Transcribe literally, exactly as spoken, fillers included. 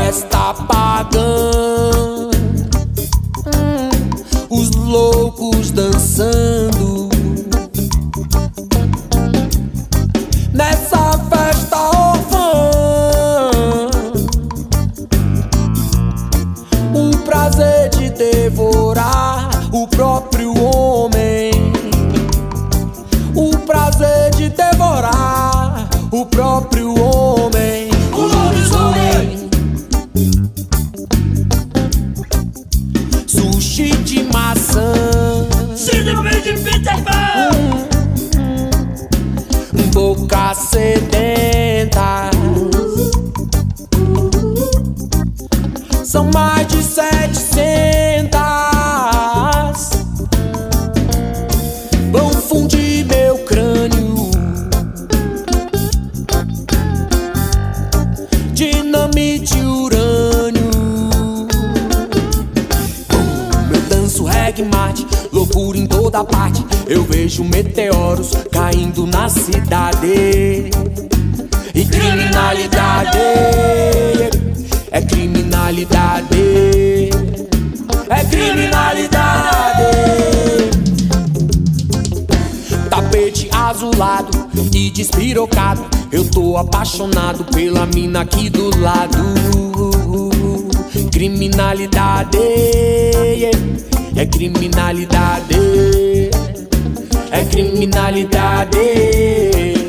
festa pagã, hum, os loucos dançando. Nessa festa órfã, o prazer de devorar o próprio homem, o prazer de devorar o próprio homem, o lobisomem. Sushi de maçã, síndrome de Peter Pan, hum, boca sedenta. São mais de setecentas. Vão fundir meu crânio, dinamite e urânio. Eu danço reggae mate, loucura em toda parte. Eu vejo meteoros caindo na cidade. E criminalidade, é criminalidade, é criminalidade. Tapete azulado e despirocado, eu tô apaixonado pela mina aqui do lado. Criminalidade, é criminalidade, é criminalidade.